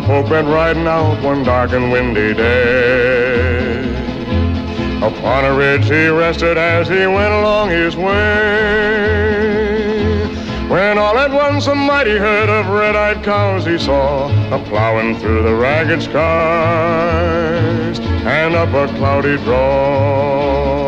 cowpoke went riding out one dark and windy day. Upon a ridge he rested as he went along his way, when all at once a mighty herd of red-eyed cows he saw, a-plowing through the ragged skies and up a cloudy draw.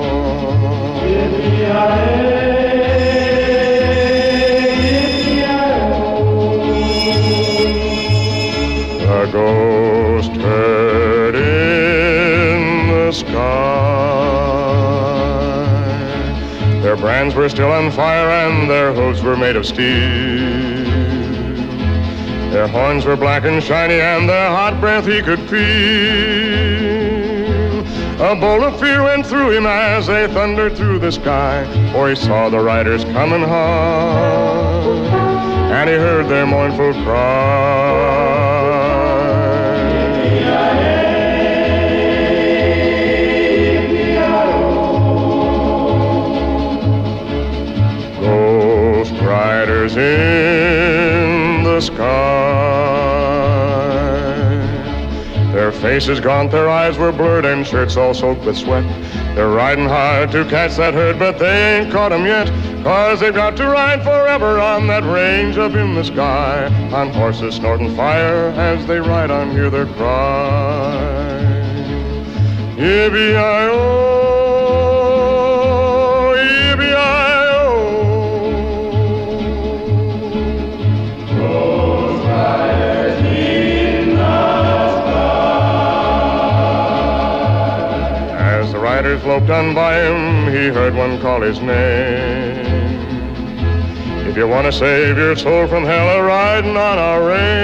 A ghost herd in the sky. Their brands were still on fire and their hooves were made of steel. Their horns were black and shiny and their hot breath he could feel. A bolt of fear went through him as they thundered through the sky, for he saw the riders coming hard and he heard their mournful cry. Ghost riders in the sky. Their faces gaunt, their eyes were blurred, and shirts all soaked with sweat. They're riding hard to catch that herd, but they ain't caught 'em yet, 'cause they've got to ride forever on that range up in the sky, on horses snorting fire as they ride on, hear their cry. Yippee-yi-oh, yippee-yi-oh. Ghost riders in the sky. As the riders loped on by him, he heard one call his name. If you want to save your soul from hell a-riding on our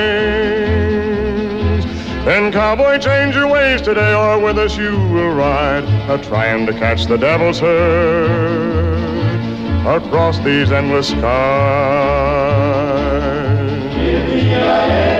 range, then cowboy, change your ways today, or with us you will ride, a-trying to catch the devil's herd across these endless skies.